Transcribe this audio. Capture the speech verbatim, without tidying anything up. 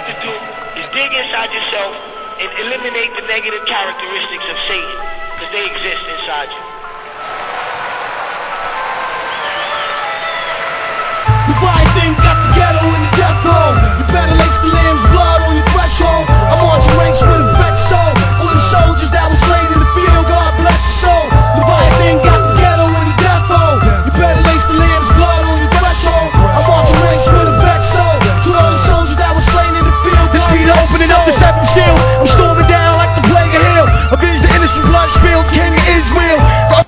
have to do is dig inside yourself and eliminate the negative characteristics of Satan, because they exist inside you. The fire thing got the ghetto in the death row. You better lace the limbs.